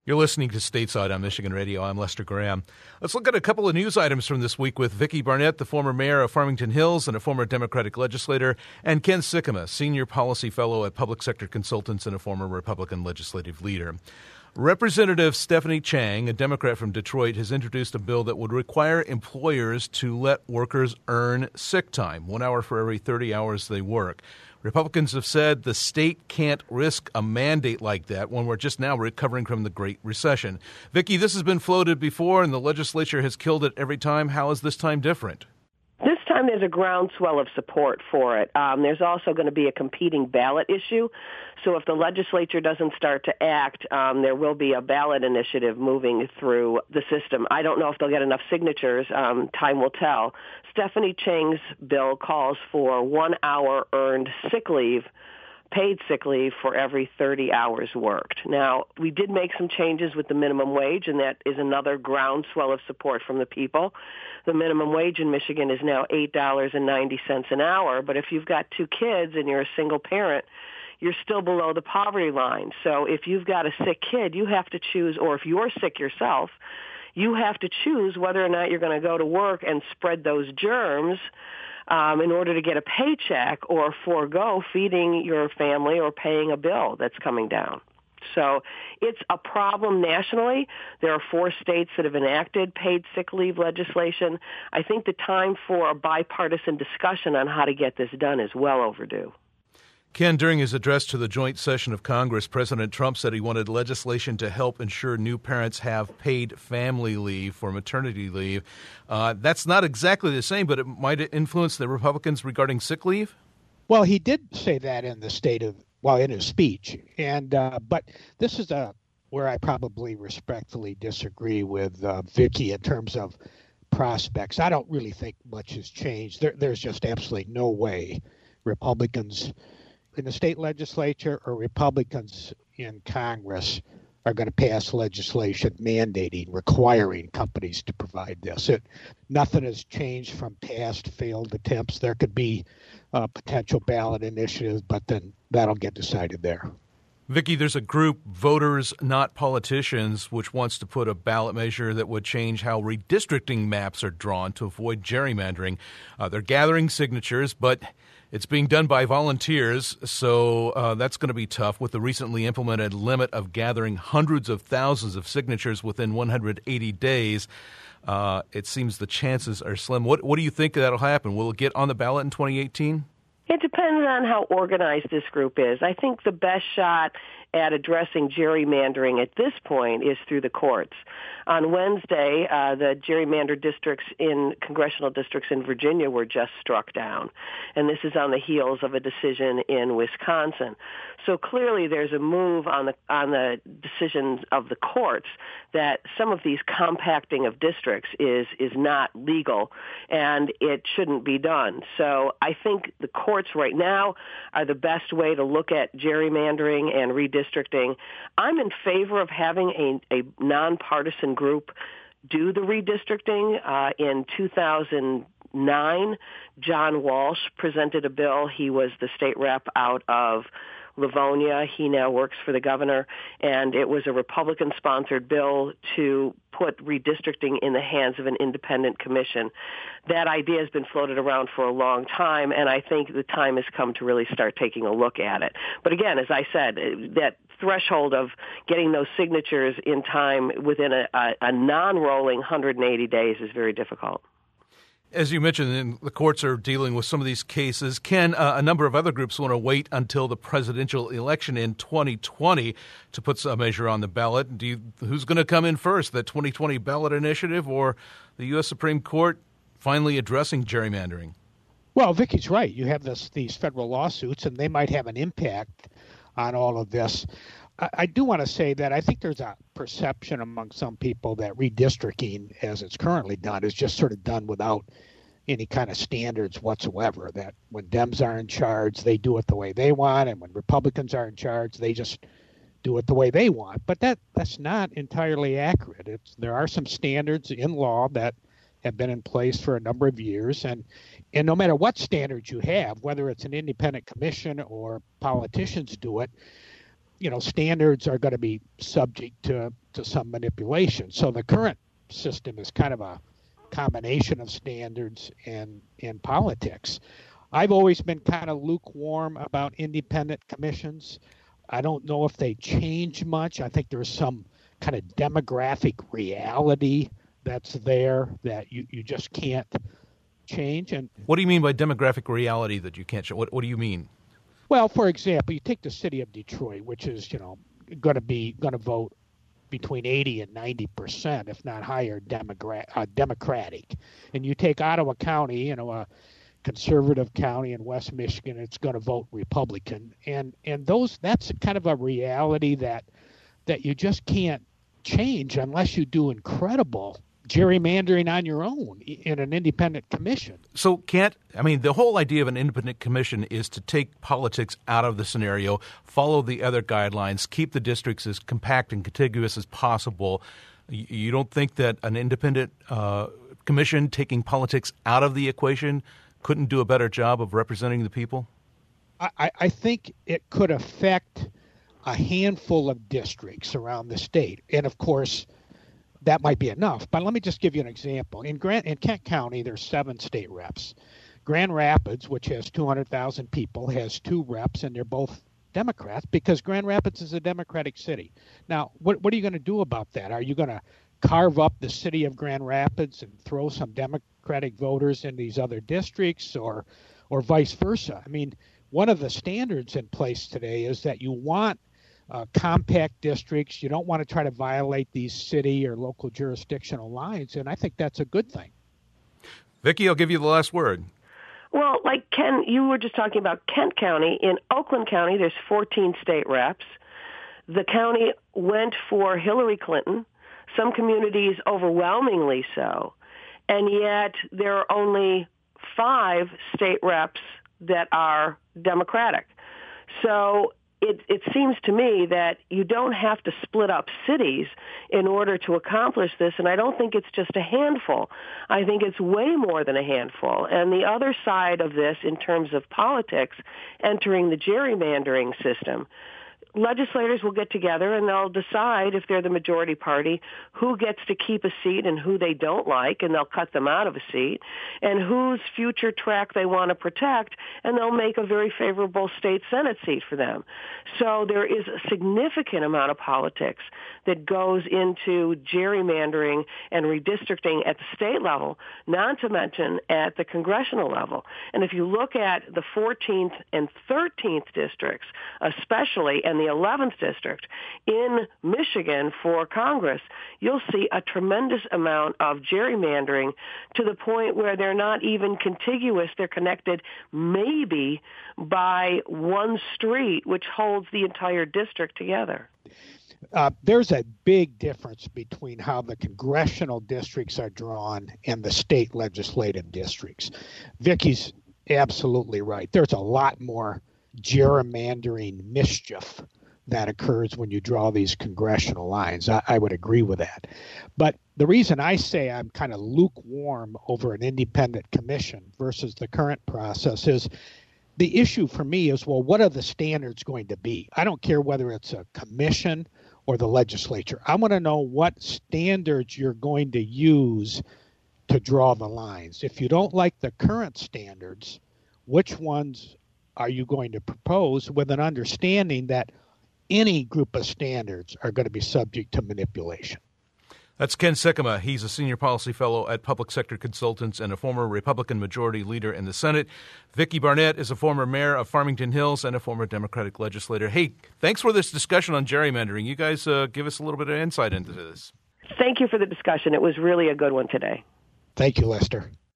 You're listening to Stateside on Michigan Radio. I'm Lester Graham. Let's look at a couple of news items from this week with Vicki Barnett, the former mayor of Farmington Hills and a former Democratic legislator, and Ken Sikkema, senior policy fellow at Public Sector Consultants and a former Republican legislative leader. Representative Stephanie Chang, a Democrat from Detroit, has introduced a bill that would require employers to let workers earn sick time, 1 hour for every 30 hours they work. Republicans have said the state can't risk a mandate like that when we're just now recovering from the Great Recession. Vicki, this has been floated before, and the legislature has killed it every time. How is this time different? This time there's a groundswell of support for it. There's also going to be a competing ballot issue. So if the legislature doesn't start to act, there will be a ballot initiative moving through the system. I don't know if they'll get enough signatures. Time will tell. Stephanie Chang's bill calls for 1 hour earned sick leave, paid sick leave for every 30 hours worked. Now, we did make some changes with the minimum wage, and that is another groundswell of support from the people. The minimum wage in Michigan is now $8.90 an hour, but if you've got 2 kids and you're a single parent, you're still below the poverty line. So if you've got a sick kid, you have to choose, or if you're sick yourself, you have to choose whether or not you're going to go to work and spread those germs in order to get a paycheck or forego feeding your family or paying a bill that's coming down. So it's a problem nationally. There are 4 states that have enacted paid sick leave legislation. I think the time for a bipartisan discussion on how to get this done is well overdue. Ken, during his address to the joint session of Congress, President Trump said he wanted legislation to help ensure new parents have paid family leave for maternity leave. That's not exactly the same, but it might influence the Republicans regarding sick leave? Well, he did say that in in his speech. And but this is where I probably respectfully disagree with Vicki in terms of prospects. I don't really think much has changed. There's just absolutely no way Republicans in the state legislature or Republicans in Congress are going to pass legislation requiring companies to provide this. Nothing has changed from past failed attempts. There could be potential ballot initiatives, but then that'll get decided there. Vicki, there's a group, Voters Not Politicians, which wants to put a ballot measure that would change how redistricting maps are drawn to avoid gerrymandering. They're gathering signatures, but it's being done by volunteers, so that's going to be tough with the recently implemented limit of gathering hundreds of thousands of signatures within 180 days. It seems the chances are slim. What do you think that'll happen? Will it get on the ballot in 2018? It depends on how organized this group is. I think the best shot at addressing gerrymandering at this point is through the courts. On Wednesday, the gerrymandered districts in congressional districts in Virginia were just struck down, and this is on the heels of a decision in Wisconsin. So clearly there's a move on the decisions of the courts that some of these compacting of districts is not legal, and it shouldn't be done. So I think the courts right now are the best way to look at gerrymandering and redistricting. I'm in favor of having a nonpartisan group do the redistricting. In 2009, John Walsh presented a bill. He was the state rep out of Livonia. He now works for the governor, and it was a Republican-sponsored bill to put redistricting in the hands of an independent commission. That idea has been floated around for a long time, and I think the time has come to really start taking a look at it. But again, as I said, that threshold of getting those signatures in time within a non-rolling 180 days is very difficult. As you mentioned, the courts are dealing with some of these cases. Ken, a number of other groups want to wait until the presidential election in 2020 to put a measure on the ballot. Who's going to come in first, the 2020 ballot initiative or the U.S. Supreme Court finally addressing gerrymandering? Well, Vicki's right. You have these federal lawsuits, and they might have an impact on all of this. I do want to say that I think there's a perception among some people that redistricting, as it's currently done, is just sort of done without any kind of standards whatsoever, that when Dems are in charge, they do it the way they want, and when Republicans are in charge, they just do it the way they want. But that's not entirely accurate. There are some standards in law that have been in place for a number of years, and no matter what standards you have, whether it's an independent commission or politicians do it, standards are going to be subject to some manipulation. So the current system is kind of a combination of standards and politics. I've always been kind of lukewarm about independent commissions. I don't know if they change much. I think there's some kind of demographic reality that's there that you just can't change. And what do you mean by demographic reality that you can't change? What do you mean? Well, for example, you take the city of Detroit, which is going to vote between 80 and 90%, if not higher, Democratic. And you take Ottawa County, a conservative county in West Michigan, it's going to vote Republican. And that's kind of a reality that you just can't change unless you do incredible gerrymandering on your own in an independent commission. So the whole idea of an independent commission is to take politics out of the scenario, follow the other guidelines, keep the districts as compact and contiguous as possible. You don't think that an independent commission taking politics out of the equation couldn't do a better job of representing the people? I think it could affect a handful of districts around the state. And of course, that might be enough, but let me just give you an example. In Kent County, there's 7 state reps. Grand Rapids, which has 200,000 people, has 2 reps, and they're both Democrats because Grand Rapids is a Democratic city. Now, what are you going to do about that? Are you going to carve up the city of Grand Rapids and throw some Democratic voters in these other districts, or vice versa? I mean, one of the standards in place today is that you want compact districts. You don't want to try to violate these city or local jurisdictional lines, and I think that's a good thing. Vicki, I'll give you the last word. Well, like Ken, you were just talking about Kent County. In Oakland County, there's 14 state reps. The county went for Hillary Clinton, some communities overwhelmingly so, and yet there are only 5 state reps that are Democratic. So it seems to me that you don't have to split up cities in order to accomplish this, and I don't think it's just a handful. I think it's way more than a handful. And the other side of this, in terms of politics, entering the gerrymandering system, legislators will get together and they'll decide, if they're the majority party, who gets to keep a seat and who they don't like, and they'll cut them out of a seat, and whose future track they want to protect, and they'll make a very favorable state Senate seat for them. So there is a significant amount of politics that goes into gerrymandering and redistricting at the state level, not to mention at the congressional level. And if you look at the 14th and 13th districts, especially, and the 11th district in Michigan for Congress, you'll see a tremendous amount of gerrymandering to the point where they're not even contiguous. They're connected maybe by one street, which holds the entire district together. There's a big difference between how the congressional districts are drawn and the state legislative districts. Vicki's absolutely right. There's a lot more gerrymandering mischief that occurs when you draw these congressional lines. I would agree with that. But the reason I say I'm kind of lukewarm over an independent commission versus the current process is the issue for me is, well, what are the standards going to be? I don't care whether it's a commission or the legislature. I want to know what standards you're going to use to draw the lines. If you don't like the current standards, which ones are you going to propose, with an understanding that any group of standards are going to be subject to manipulation? That's Ken Sikkema. He's a senior policy fellow at Public Sector Consultants and a former Republican majority leader in the Senate. Vicki Barnett is a former mayor of Farmington Hills and a former Democratic legislator. Hey, thanks for this discussion on gerrymandering. You guys give us a little bit of insight into this. Thank you for the discussion. It was really a good one today. Thank you, Lester.